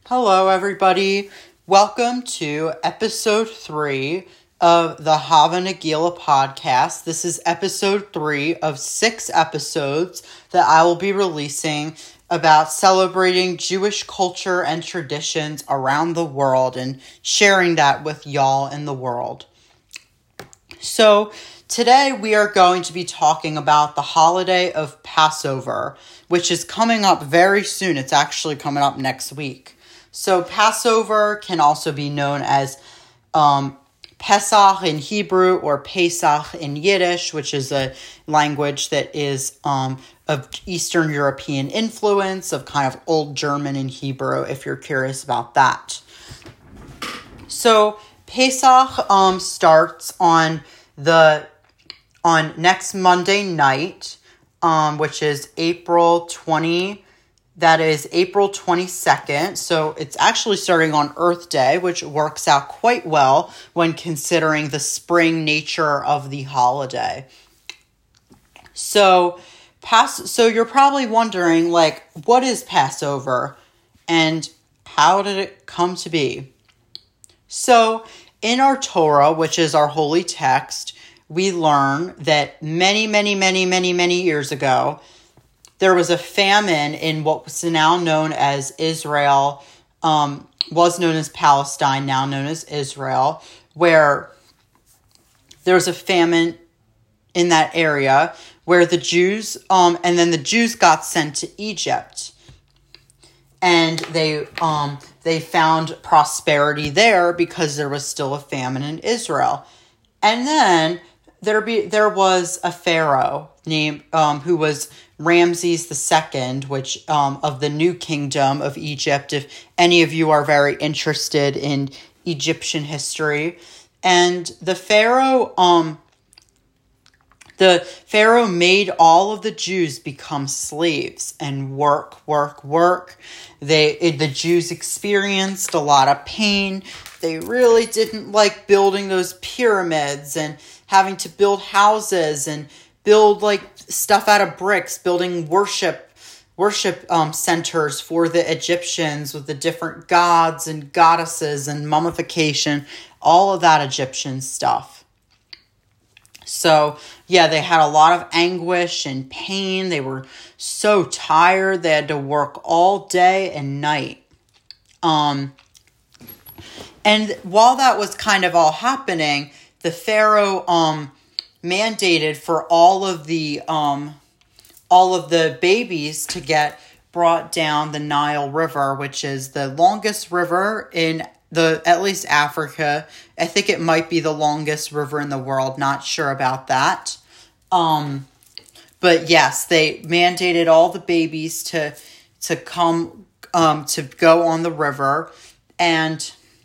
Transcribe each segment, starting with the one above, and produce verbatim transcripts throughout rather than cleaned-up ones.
Hello, everybody. Welcome to episode three of the Hava Nagila podcast. This is episode three of six episodes that I will be releasing about celebrating Jewish culture and traditions around the world and sharing that with y'all in the world. So today we are going to be talking about the holiday of Passover, which is coming up very soon. It's actually coming up next week. So Passover can also be known as um, Pesach in Hebrew or Pesach in Yiddish, which is a language that is um, of Eastern European influence, of kind of Old German and Hebrew, if you're curious about that. So Pesach um, starts on the on next Monday night, um, which is April twentieth. That is April twenty-second, so it's actually starting on Earth Day, which works out quite well when considering the spring nature of the holiday. So, Pas- so you're probably wondering, like, what is Passover and how did it come to be? So, in our Torah, which is our holy text, we learn that many, many, many, many, many years ago, there was a famine in what was now known as Israel, um, was known as Palestine, now known as Israel, where there was a famine in that area where the Jews, um, and then the Jews got sent to Egypt. And they um, they found prosperity there because there was still a famine in Israel. And then there be there was a pharaoh named um, who was Ramses the Second, which um, of the New Kingdom of Egypt. If any of you are very interested in Egyptian history, and the pharaoh, um, the pharaoh made all of the Jews become slaves and work, work, work. They it, the Jews experienced a lot of pain. They really didn't like building those pyramids and having to build houses and build like stuff out of bricks, building worship worship um, centers for the Egyptians with the different gods and goddesses and mummification, all of that Egyptian stuff. So, yeah, they had a lot of anguish and pain. They were so tired. They had to work all day and night. Um, and while that was kind of all happening, the Pharaoh um, mandated for all of the um, all of the babies to get brought down the Nile River, which is the longest river in the at least Africa. I think it might be the longest river in the world. Not sure about that. Um, but yes, they mandated all the babies to to come um, to go on the river, and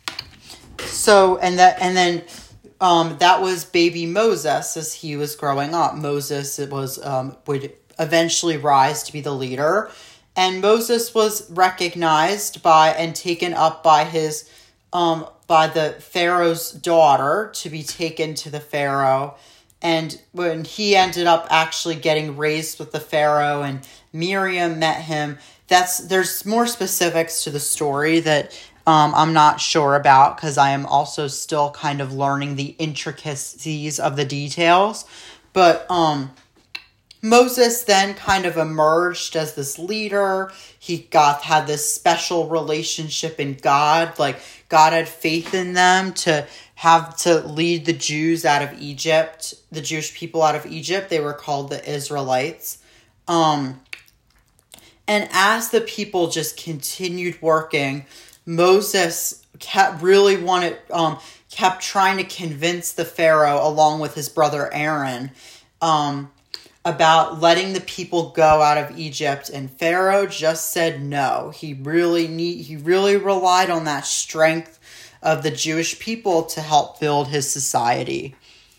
so and that and then. Um, that was baby Moses as he was growing up. Moses it was um, would eventually rise to be the leader. And Moses was recognized by and taken up by his um, by the Pharaoh's daughter to be taken to the Pharaoh. And when he ended up actually getting raised with the Pharaoh and Miriam met him, that's there's more specifics to the story that Um, I'm not sure about because I am also still kind of learning the intricacies of the details. But um, Moses then kind of emerged as this leader. He got had this special relationship in God. Like God had faith in them to have to lead the Jews out of Egypt, the Jewish people out of Egypt. They were called the Israelites. Um, and as the people just continued working, Moses kept really wanted, um, kept trying to convince the Pharaoh, along with his brother Aaron, um, about letting the people go out of Egypt. And Pharaoh just said no. He really need, he really relied on that strength of the Jewish people to help build his society.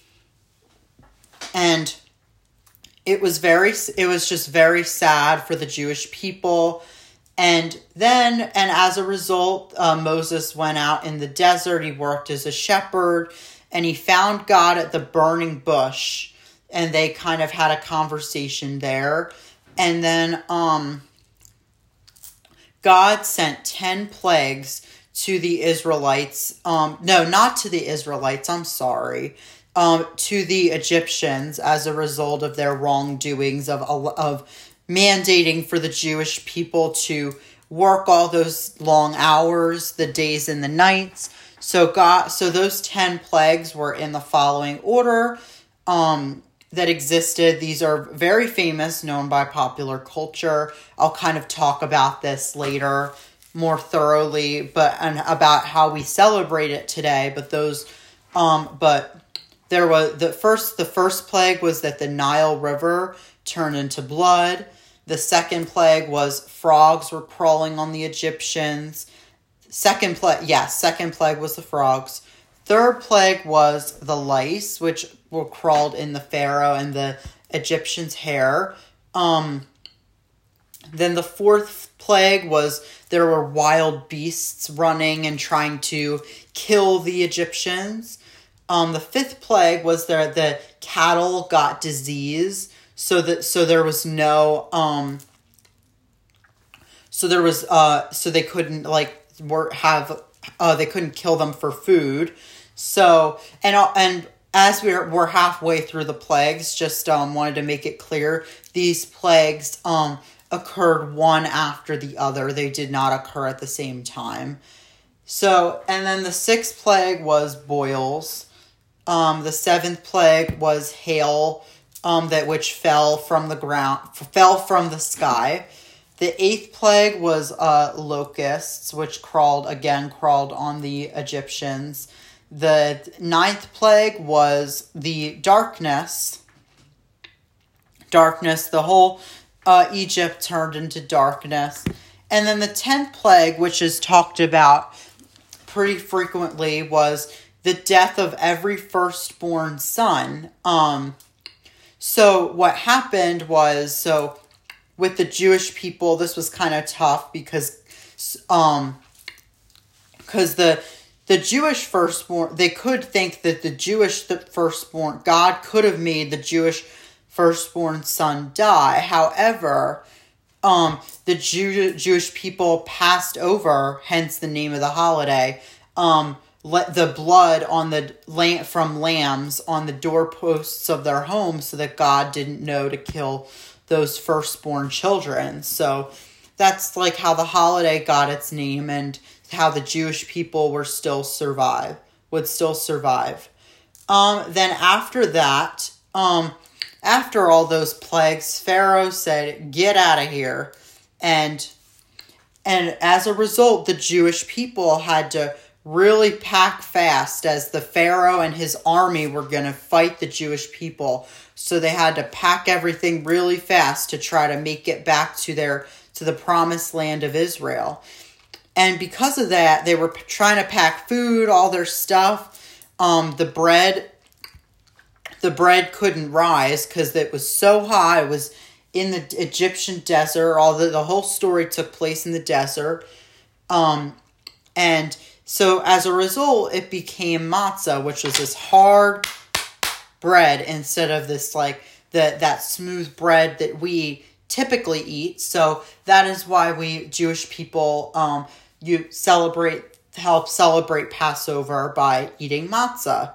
And it was very, it was just very sad for the Jewish people. And then, and as a result, uh, Moses went out in the desert. He worked as a shepherd, and he found God at the burning bush, and they kind of had a conversation there. And then, um, God sent ten plagues to the Israelites. Um, no, not to the Israelites. I'm sorry. Um, to the Egyptians as a result of their wrongdoings of of mandating for the Jewish people to work all those long hours, the days and the nights. So God, so those ten plagues were in the following order um, that existed. These are very famous, known by popular culture. I'll kind of talk about this later more thoroughly, but and about how we celebrate it today. But those, um, but there was the first. The first plague was that the Nile River turned into blood. The second plague was frogs were crawling on the Egyptians. Second plague, yeah, second plague was the frogs. Third plague was the lice, which were crawled in the Pharaoh and the Egyptians' hair. Um, then the fourth plague was there were wild beasts running and trying to kill the Egyptians. Um, the fifth plague was there the cattle got disease. So that so there was no um so there was uh so they couldn't like work have uh they couldn't kill them for food. So and and as we're we're halfway through the plagues, just um wanted to make it clear these plagues um occurred one after the other. They did not occur at the same time. So and then the sixth plague was boils. Um the seventh plague was hail. Um, that which fell from the ground, fell from the sky. The eighth plague was uh, locusts, which crawled, again, crawled on the Egyptians. The ninth plague was the darkness. Darkness, the whole uh, Egypt turned into darkness. And then the tenth plague, which is talked about pretty frequently, was the death of every firstborn son. Um... So what happened was, so with the Jewish people, this was kind of tough because, um, because the the Jewish firstborn, they could think that the Jewish the firstborn, God could have made the Jewish firstborn son die. However, um, the Jew, Jewish people passed over, hence the name of the holiday, um, let the blood on the lamb from lambs on the doorposts of their homes so that God didn't know to kill those firstborn children. So that's like how the holiday got its name and how the Jewish people were still survive, would still survive. Um, then after that, um, after all those plagues, Pharaoh said, "Get out of here." And, and as a result, the Jewish people had to really pack fast as the Pharaoh and his army were going to fight the Jewish people. So they had to pack everything really fast to try to make it back to their to the promised land of Israel. And because of that, they were trying to pack food, all their stuff. Um, the bread, the bread couldn't rise because it was so hot. It was in the Egyptian desert. All the, the whole story took place in the desert. Um, and So as a result, it became matzah, which was this hard bread instead of this like the that smooth bread that we typically eat. So that is why we Jewish people um you celebrate help celebrate Passover by eating matzah.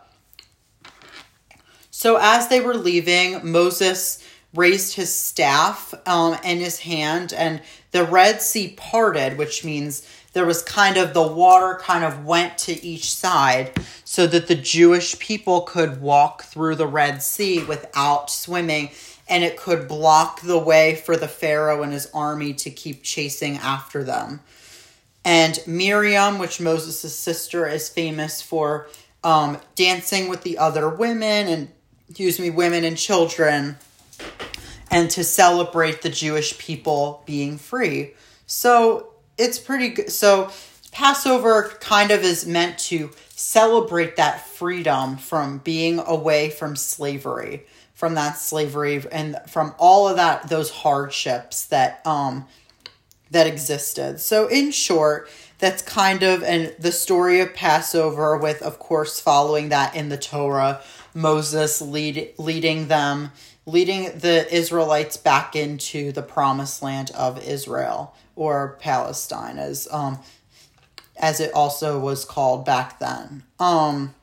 So as they were leaving, Moses raised his staff um in his hand, and the Red Sea parted, which means there was kind of the water kind of went to each side so that the Jewish people could walk through the Red Sea without swimming, and it could block the way for the Pharaoh and his army to keep chasing after them. And Miriam, which Moses' sister, is famous for um, dancing with the other women and, excuse me, women and children, and to celebrate the Jewish people being free. So it's pretty good. So Passover kind of is meant to celebrate that freedom from being away from slavery, from that slavery and from all of that, those hardships that, um, that existed. So in short, that's kind of and the story of Passover with, of course, following that in the Torah, Moses lead, leading them, leading the Israelites back into the promised land of Israel, or Palestine, as um as it also was called back then. Um,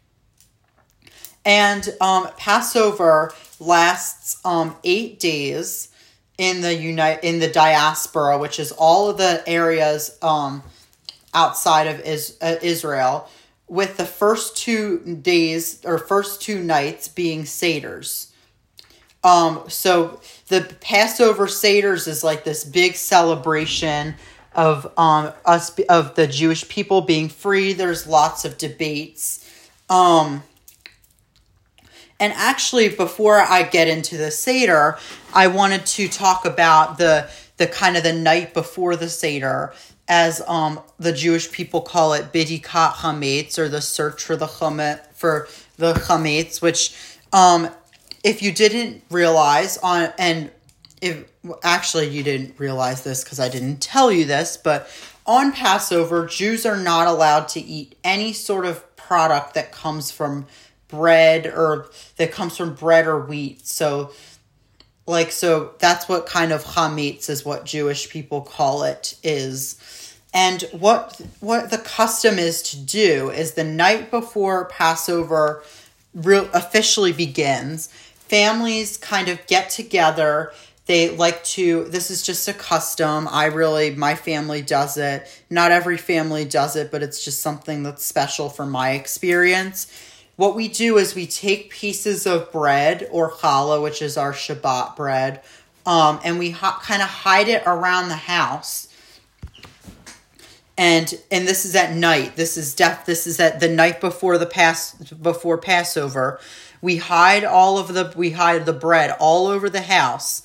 and um, Passover lasts um, eight days in the unite in the diaspora, which is all of the areas um, outside of is, uh, Israel, with the first two days or first two nights being Seders. Um, so the Passover Seders is like this big celebration of um us of the Jewish people being free. There's lots of debates. Um, and actually, before I get into the Seder, I wanted to talk about the the kind of the night before the Seder, as um the Jewish people call it Bidikat Chametz, or the search for the chametz for the chametz, which um if you didn't realize on and if actually you didn't realize this because I didn't tell you this, but on Passover, Jews are not allowed to eat any sort of product that comes from bread or that comes from bread or wheat. So like, so that's what kind of chametz is what Jewish people call it is. And what, what the custom is to do is the night before Passover real officially begins, families kind of get together. They like to, this is just a custom. I really, my family does it. Not every family does it, but it's just something that's special from my experience. What we do is we take pieces of bread or challah, which is our Shabbat bread, um, and we ha- kind of hide it around the house. And and this is at night. This is def. This is at the night before the pass before Passover. We hide all of the we hide the bread all over the house.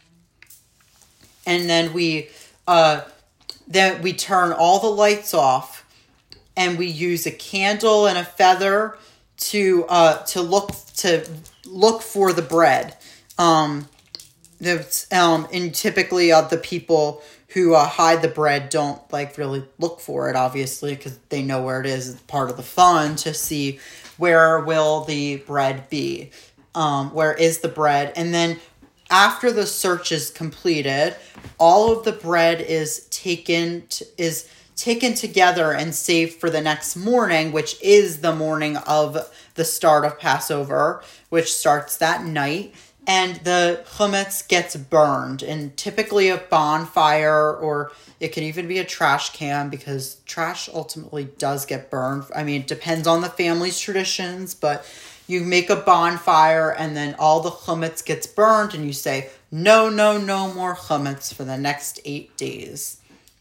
And then we, uh, then we turn all the lights off, and we use a candle and a feather to uh to look to look for the bread. Um, that's um and typically uh, the people who uh, hide the bread don't like really look for it, obviously, because they know where it is. It's part of the fun to see where will the bread be, um, where is the bread, and then. After the search is completed, all of the bread is taken to, is taken together and saved for the next morning, which is the morning of the start of Passover, which starts that night. And the chametz gets burned in typically a bonfire, or it could even be a trash can, because trash ultimately does get burned. I mean, it depends on the family's traditions, but you make a bonfire, and then all the chametz gets burned, and you say, no, no, no more chametz for the next eight days.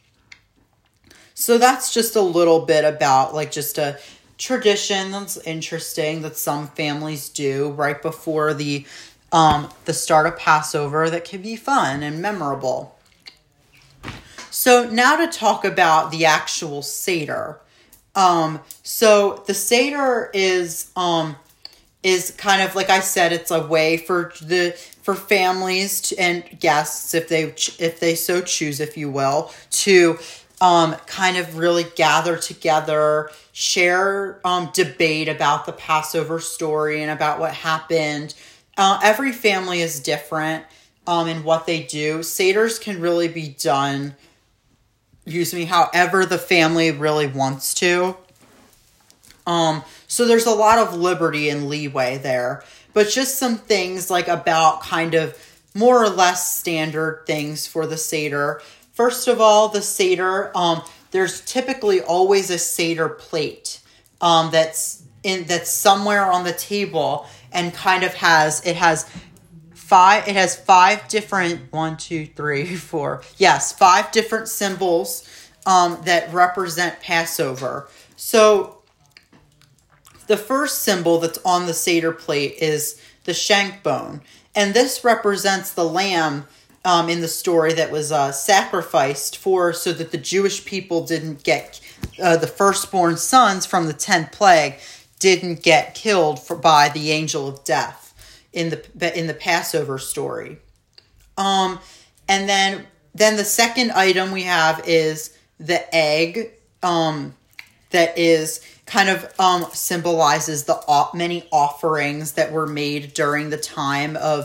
So that's just a little bit about, like, just a tradition that's interesting that some families do right before the um the start of Passover that can be fun and memorable. So now to talk about the actual Seder. Um, so the Seder is... um. is kind of, like I said, it's a way for the for families to, and guests, if they if they so choose, if you will, to um, kind of really gather together, share, um, debate about the Passover story and about what happened. Uh, every family is different um, in what they do. Seders can really be done, excuse me, however the family really wants to. Um, so there's a lot of liberty and leeway there, but just some things like about kind of more or less standard things for the Seder. First of all, the Seder, um, there's typically always a Seder plate, um, that's in, that's somewhere on the table and kind of has, it has five, it has five different, one, two, three, four, yes, five different symbols, um, that represent Passover. So, the first symbol that's on the Seder plate is the shank bone. And this represents the lamb um, in the story that was uh, sacrificed for so that the Jewish people didn't get, uh, the firstborn sons from the tenth plague didn't get killed for, by the angel of death in the in the Passover story. Um, and then, then the second item we have is the egg um, that is... kind of um, symbolizes the many offerings that were made during the time of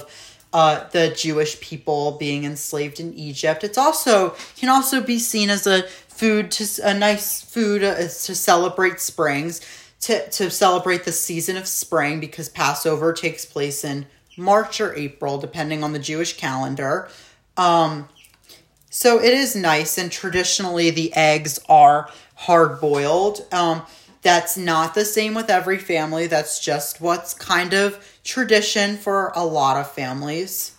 uh, the Jewish people being enslaved in Egypt. It's also can also be seen as a food to a nice food uh, to celebrate springs, to to celebrate the season of spring, because Passover takes place in March or April, depending on the Jewish calendar. Um, so it is nice, and traditionally the eggs are hard boiled. Um, That's not the same with every family. That's just what's kind of tradition for a lot of families.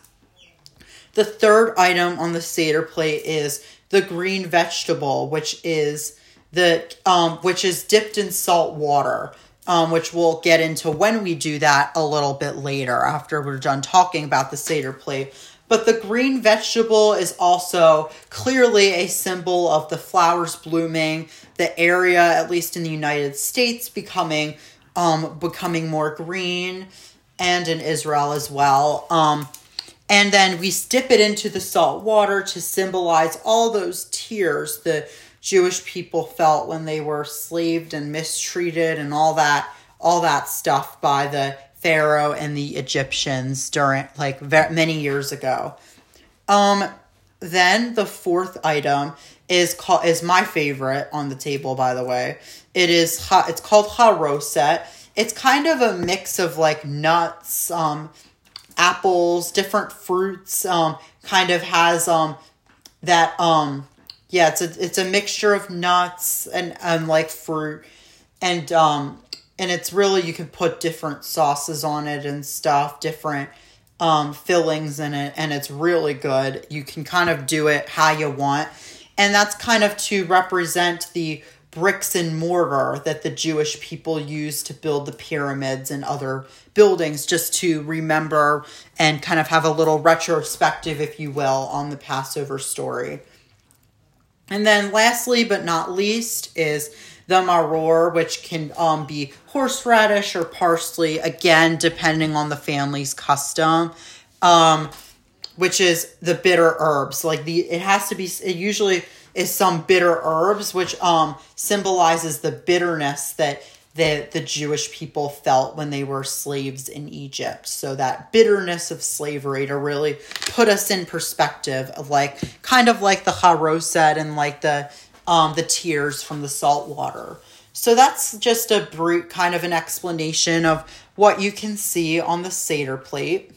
The third item on the Seder plate is the green vegetable, which is the um, which is dipped in salt water, um, which we'll get into when we do that a little bit later after we're done talking about the Seder plate. But the green vegetable is also clearly a symbol of the flowers blooming, the area, at least in the United States, becoming um, becoming more green, and in Israel as well. Um, and then we dip it into the salt water to symbolize all those tears the Jewish people felt when they were enslaved and mistreated and all that, all that stuff by the Pharaoh and the Egyptians during like very, many years ago. Um, then the fourth item is called is my favorite on the table. By the way, it is ha, it's called haroset. It's kind of a mix of like nuts, um, apples, different fruits. Um, kind of has um that um yeah it's a it's a mixture of nuts and and like fruit and um. And it's really, you can put different sauces on it and stuff, different um, fillings in it, and it's really good. You can kind of do it how you want. And that's kind of to represent the bricks and mortar that the Jewish people used to build the pyramids and other buildings, just to remember and kind of have a little retrospective, if you will, on the Passover story. And then lastly, but not least, is the maror, which can um, be horseradish or parsley, again, depending on the family's custom, um, which is the bitter herbs. Like the, it has to be, it usually is some bitter herbs, which um, symbolizes the bitterness that the, the Jewish people felt when they were slaves in Egypt. So that bitterness of slavery, to really put us in perspective of like, kind of like the haroset and like the Um, the tears from the salt water. So that's just a brief kind of an explanation of what you can see on the Seder plate.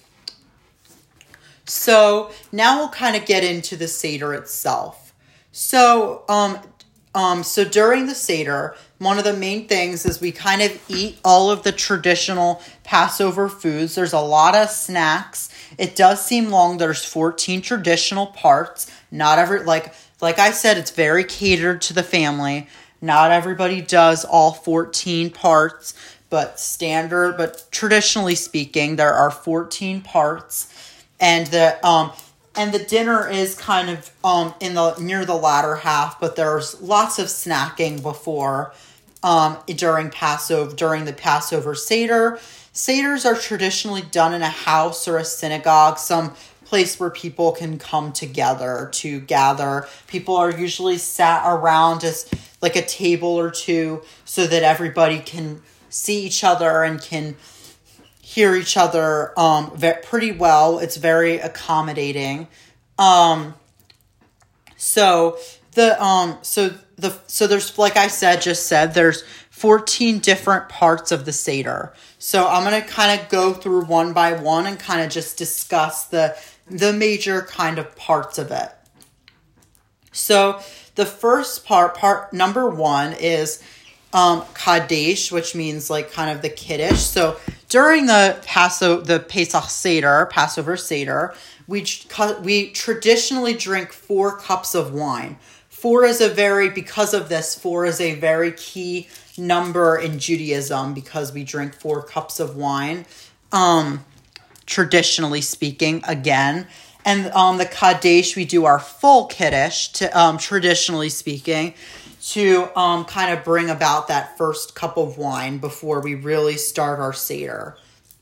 So now we'll kind of get into the Seder itself. So, um, um, so during the Seder, one of the main things is we kind of eat all of the traditional Passover foods. There's a lot of snacks. It does seem long. There's fourteen traditional parts. Not every, like, Like I said, it's very catered to the family. Not everybody does all fourteen parts, but standard, but traditionally speaking, there are fourteen parts. And the um and the dinner is kind of um in the near the latter half, but there's lots of snacking before um during Passover during the Passover Seder. Seders are traditionally done in a house or a synagogue, some place where people can come together to gather. People are usually sat around as like a table or two so that everybody can see each other and can hear each other um ve- pretty well. It's very accommodating. Um so the um so the so there's, like I said just said there's fourteen different parts of the Seder. So I'm going to kind of go through one by one and kind of just discuss the the major kind of parts of it. So the first part, part number one, is um, Kadesh, which means like kind of the Kiddush. So during the Passover, the Pesach Seder, Passover Seder, we we traditionally drink four cups of wine. Four is a very, because of this, four is a very key number in Judaism, because we drink four cups of wine. Um, traditionally speaking, again. And on um, the Kadesh, we do our full Kiddush, to, um, traditionally speaking, to um, kind of bring about that first cup of wine before we really start our Seder.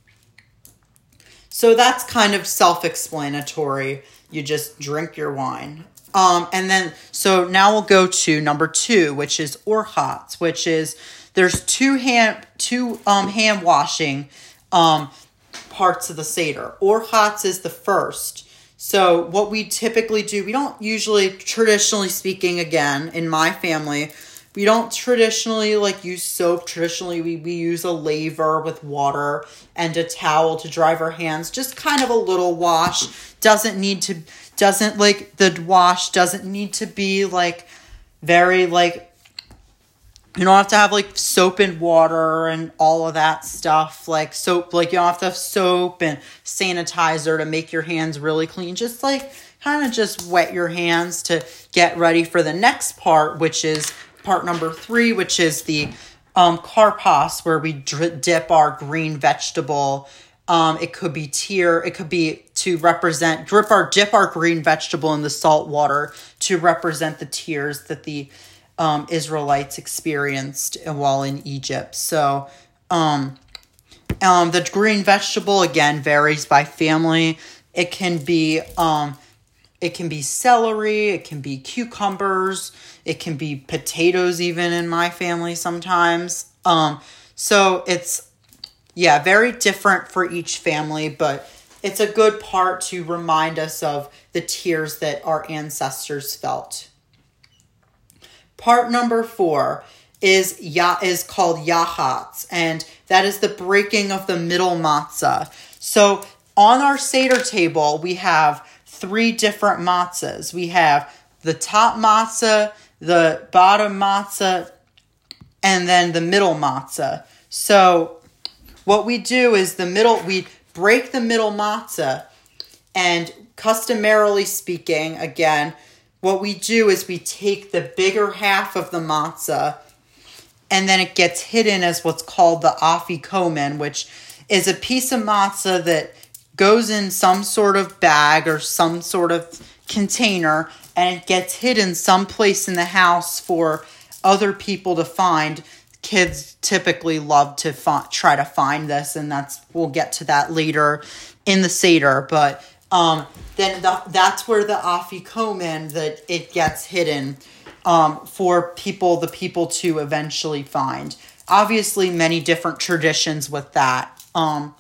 So that's kind of self-explanatory. You just drink your wine. Um, and then, so now we'll go to number two, which is orchatz, which is, there's two hand, two um, hand washing um parts of the Seder. Orchatz is the first. So what we typically do, we don't usually, traditionally speaking, again, in my family, we don't traditionally like use soap. Traditionally, we, we use a laver with water and a towel to dry our hands. Just kind of a little wash. Doesn't need to, doesn't like, the wash doesn't need to be like very like, you don't have to have like soap and water and all of that stuff. Like soap, like you don't have to have soap and sanitizer to make your hands really clean. Just like kind of just wet your hands to get ready for the next part, which is part number three, which is the um, karpas, where we dri- dip our green vegetable. Um, it could be tear. It could be to represent, drip our, dip our green vegetable in the salt water to represent the tears that the um, Israelites experienced while in Egypt. So um, um, the green vegetable, again, varies by family. It can be... Um, It can be celery, it can be cucumbers, it can be potatoes even in my family sometimes. Um, so it's, yeah, very different for each family, but it's a good part to remind us of the tears that our ancestors felt. Part number four is ya is called Yachatz, and that is the breaking of the middle matzah. So on our Seder table, we have three different matzahs. We have the top matzah, the bottom matzah, and then the middle matzah. So what we do is the middle, we break the middle matzah, and customarily speaking, again, what we do is we take the bigger half of the matzah, and then it gets hidden as what's called the afikomen, which is a piece of matzah that goes in some sort of bag or some sort of container, and it gets hidden someplace in the house for other people to find. Kids typically love to fi- try to find this, and that's we'll get to that later in the Seder. But um, then the, that's where the afikomen, that it gets hidden um, for people, the people to eventually find. Obviously, many different traditions with that. Um,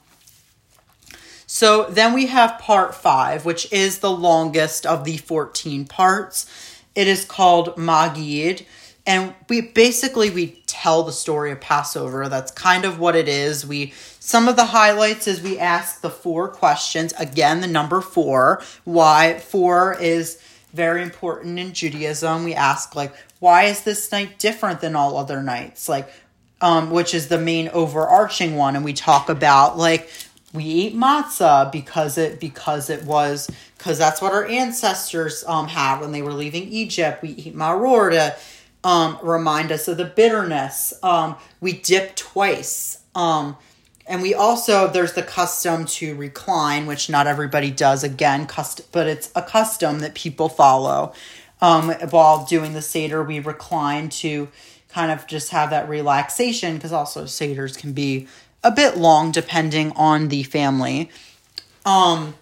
So then we have part five, which is the longest of the fourteen parts. It is called Magid. And we basically, we tell the story of Passover. That's kind of what it is. We Some of the highlights is we ask the four questions. Again, the number four. Why? Four is very important in Judaism. We ask, like, why is this night different than all other nights? Like, um, which is the main overarching one. And we talk about, like, we eat matzah because it because it was because that's what our ancestors um had when they were leaving Egypt. We eat maror to um remind us of the bitterness. Um, we dip twice. Um, and we also there's the custom to recline, which not everybody does. Again, custom, but it's a custom that people follow. Um, while doing the Seder, we recline to kind of just have that relaxation, because also Seders can be a bit long depending on the family. Um,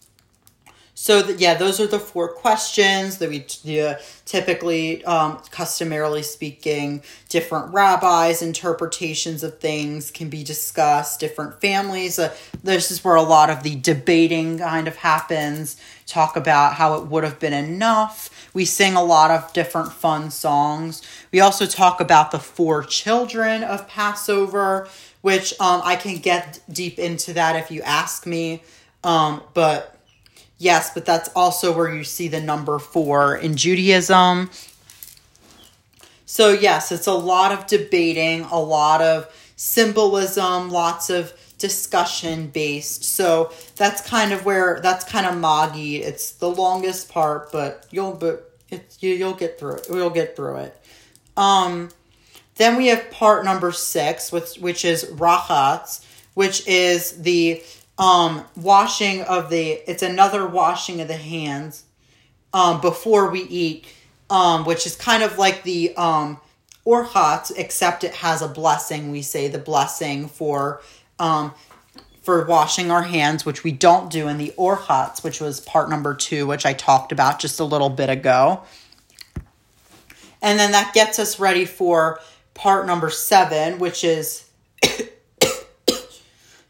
so the, yeah, those are the four questions that we uh, typically, um, customarily speaking, different rabbis' interpretations of things can be discussed, different families. Uh, this is where a lot of the debating kind of happens. Talk about how it would have been enough. We sing a lot of different fun songs. We also talk about the four children of Passover, which um, I can get deep into that if you ask me. Um, but yes, but that's also where you see the number four in Judaism. So yes, it's a lot of debating, a lot of symbolism, lots of discussion based. So that's kind of where, that's kind of Magid. It's the longest part, but you'll, but it's, you, you'll get through it. We'll get through it. Um... Then we have part number six, which, which is Rachatz, which is the um, washing of the, it's another washing of the hands um, before we eat, um, which is kind of like the um, Orchatz, except it has a blessing. We say the blessing for um, for washing our hands, which we don't do in the Orchatz, which was part number two, which I talked about just a little bit ago. And then that gets us ready for part number seven, which is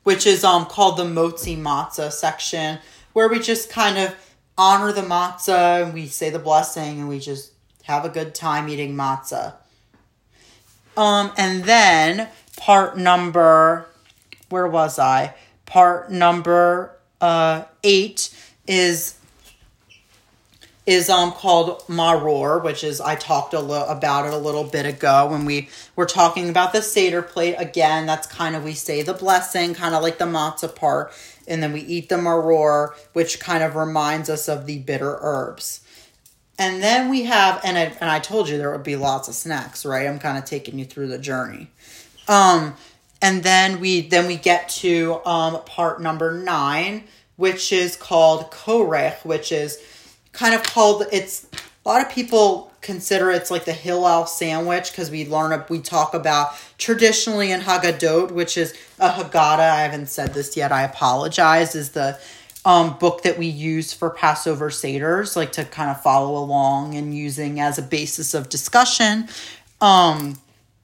which is um called the Motzi Matzah section, where we just kind of honor the matzah and we say the blessing and we just have a good time eating matzah. Um, and then part number, where was I? Part number uh eight is is um called Maror, which is, I talked a little about it a little bit ago when we were talking about the Seder plate. Again, that's kind of, we say the blessing, kind of like the matzah part, and then we eat the Maror, which kind of reminds us of the bitter herbs. And then we have, and I, and I told you there would be lots of snacks, right? I'm kind of taking you through the journey. Um, and then we, then we get to um part number nine, which is called Korech, which is kind of called, it's, a lot of people consider it's like the Hillel sandwich, because we learn, we talk about traditionally in Haggadot, which is a Haggadah, I haven't said this yet, I apologize, is the um, book that we use for Passover Seders, like to kind of follow along and using as a basis of discussion. Um,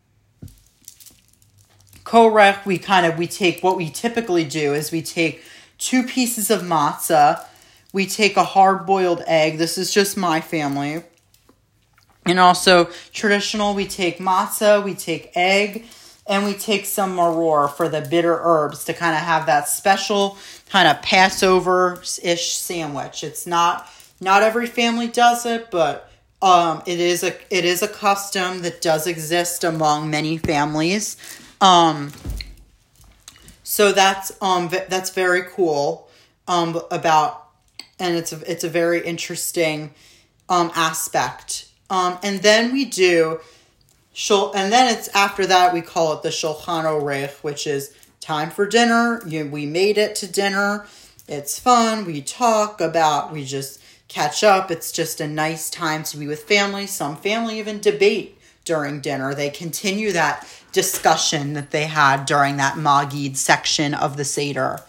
Korech, we kind of, we take, what we typically do is we take two pieces of matzah, we take a hard-boiled egg. This is just my family. And also, traditional, we take matzah, we take egg, and we take some maror for the bitter herbs to kind of have that special kind of Passover-ish sandwich. It's not, not every family does it, but um, it is a it is a custom that does exist among many families. Um, so that's um that's very cool um about. And it's a, it's a very interesting um, aspect. Um, and then we do, shul, and then it's after that we call it the Shulchan Orech, which is time for dinner. You, we made it to dinner. It's fun. We talk about, we just catch up. It's just a nice time to be with family. Some family even debate during dinner. They continue that discussion that they had during that Magid section of the Seder.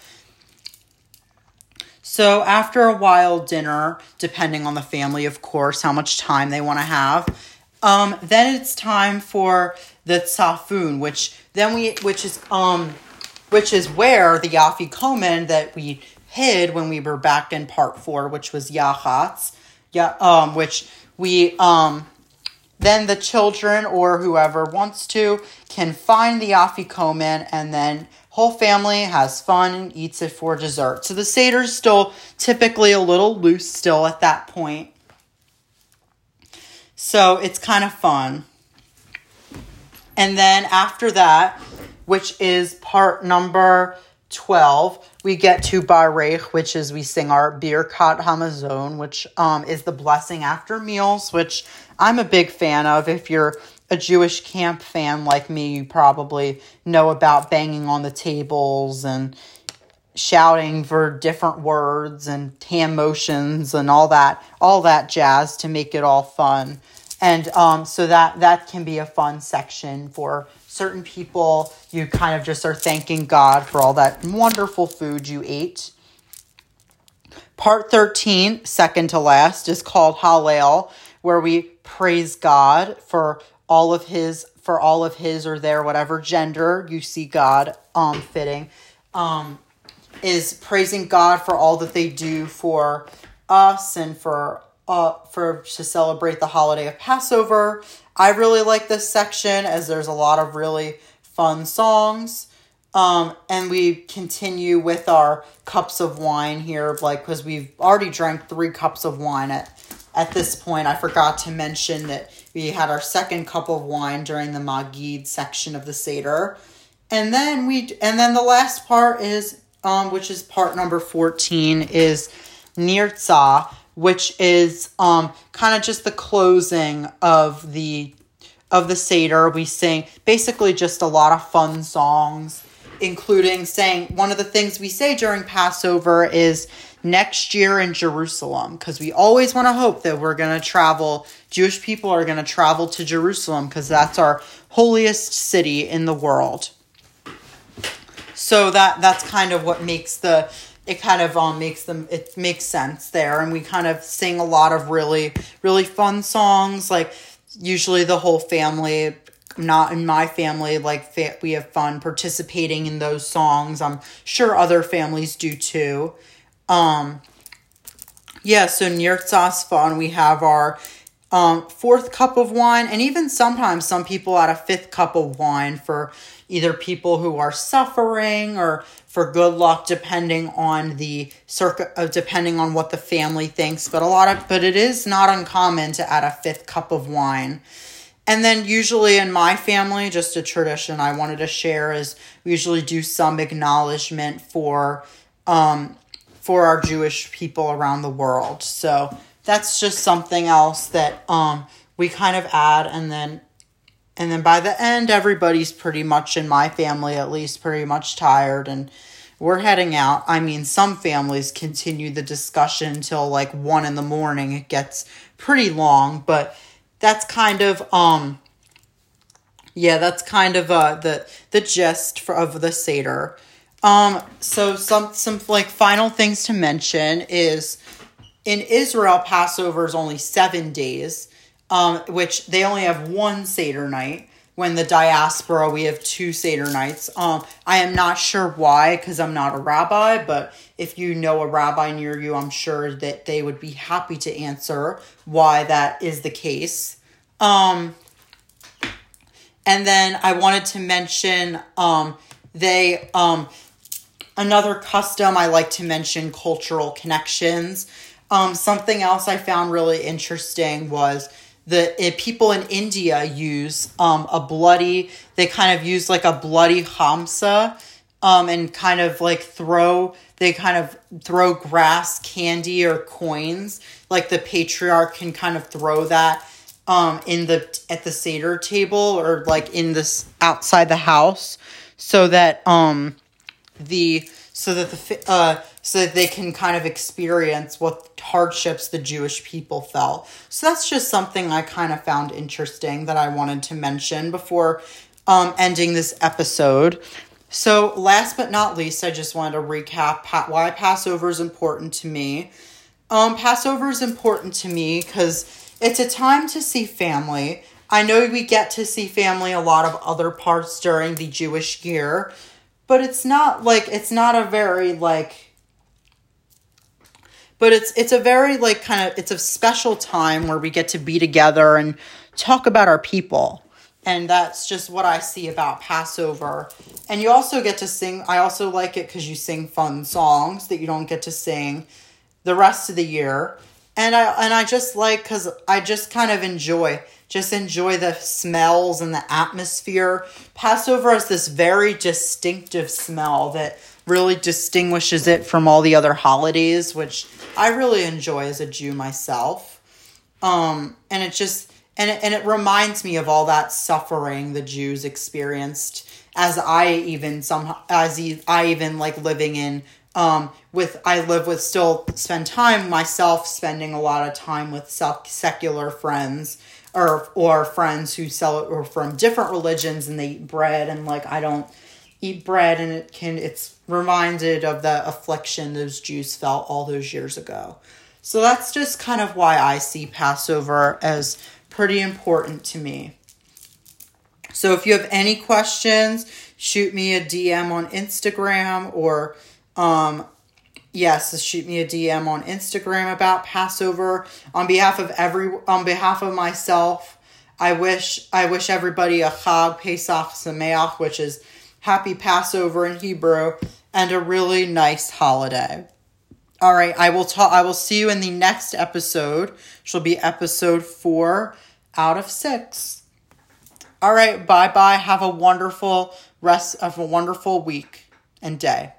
So after a while dinner, depending on the family, of course, how much time they want to have, um, then it's time for the tzafun, which then we, which is um, which is where the Afikomen that we hid when we were back in part four, which was Yachatz, yeah, um, which we um, then the children or whoever wants to can find the Afikomen and then whole family has fun and eats it for dessert. So the Seder's still typically a little loose still at that point. So it's kind of fun. And then after that, which is part number twelve, we get to Barech, which is we sing our Birkat Hamazon, which um, is the blessing after meals, which I'm a big fan of. If you're a Jewish camp fan like me, you probably know about banging on the tables and shouting for different words and hand motions and all that, all that jazz to make it all fun. And um, so that, that can be a fun section for certain people. You kind of just are thanking God for all that wonderful food you ate. Part thirteen, second to last, is called Hallel, where we praise God for all of his, for all of his or their whatever gender you see God um fitting, um, is praising God for all that they do for us and for uh for to celebrate the holiday of Passover. I really like this section as there's a lot of really fun songs. Um, and we continue with our cups of wine here, like, because we've already drank three cups of wine at At this point. I forgot to mention that we had our second cup of wine during the Magid section of the Seder. And then we, and then the last part is, um, which is part number fourteen, is Nirtzah, which is, um, kind of just the closing of the, of the Seder. We sing basically just a lot of fun songs, including saying, one of the things we say during Passover is, next year in Jerusalem, because we always want to hope that we're going to travel, Jewish people are going to travel to Jerusalem because that's our holiest city in the world. So that that's kind of what makes the, it kind of um, makes them, it makes sense there. And we kind of sing a lot of really, really fun songs. Like usually the whole family not in my family, like fa- we have fun participating in those songs. I'm sure other families do too. Um, yeah, so Nirtzas fun. We have our um, fourth cup of wine, and even sometimes some people add a fifth cup of wine for either people who are suffering or for good luck, depending on the circuit, uh, depending on what the family thinks. But a lot of, but it is not uncommon to add a fifth cup of wine. And then usually in my family, just a tradition I wanted to share is we usually do some acknowledgement for, um, for our Jewish people around the world. So that's just something else that um, we kind of add, and then And then by the end, everybody's pretty much, in my family at least, pretty much tired and we're heading out. I mean, some families continue the discussion until like one in the morning. It gets pretty long, but that's kind of, um, yeah, that's kind of uh, the the gist for, of the Seder. Um, so some, some like final things to mention is in Israel, Passover is only seven days. Um, which they only have one Seder night. When the diaspora, we have two Seder nights. Um, I am not sure why, because I'm not a rabbi, but if you know a rabbi near you, I'm sure that they would be happy to answer why that is the case. Um, and then I wanted to mention, um, they, um, another custom, I like to mention cultural connections. Um, something else I found really interesting was the uh, people in India use um, a bloody, they kind of use like a bloody hamsa um, and kind of like throw, they kind of throw grass candy or coins. Like the patriarch can kind of throw that um, in the, at the Seder table or like in this outside the house so that um, the, so that the, uh, so that they can kind of experience what hardships the Jewish people felt. So that's just something I kind of found interesting that I wanted to mention before um, ending this episode. So last but not least, I just wanted to recap pa- why Passover is important to me. Um, Passover is important to me because it's a time to see family. I know we get to see family a lot of other parts during the Jewish year, but it's not like, it's not a very like, But it's it's a very, like, kind of, it's a special time where we get to be together and talk about our people. And that's just what I see about Passover. And you also get to sing, I also like it because you sing fun songs that you don't get to sing the rest of the year. And I and I just like, because I just kind of enjoy, just enjoy the smells and the atmosphere. Passover has this very distinctive smell that really distinguishes it from all the other holidays, which I really enjoy as a Jew myself. Um, and it just, and it, and it reminds me of all that suffering the Jews experienced as I even some, as I even like living in, um, with, I live with, still spend time myself, spending a lot of time with secular friends or, or friends who sell it or from different religions and they eat bread and like, I don't eat bread and it can, it's reminded of the affliction those Jews felt all those years ago. So that's just kind of why I see Passover as pretty important to me. So if you have any questions, shoot me a D M on Instagram or, um, yes, shoot me a D M on Instagram about Passover. On behalf of every, on behalf of myself, I wish, I wish everybody a Chag Pesach Sameach, which is Happy Passover in Hebrew, and a really nice holiday. All right, I will talk. I will see you in the next episode, which will be episode four out of six. All right, bye bye. Have a wonderful rest of a wonderful week and day.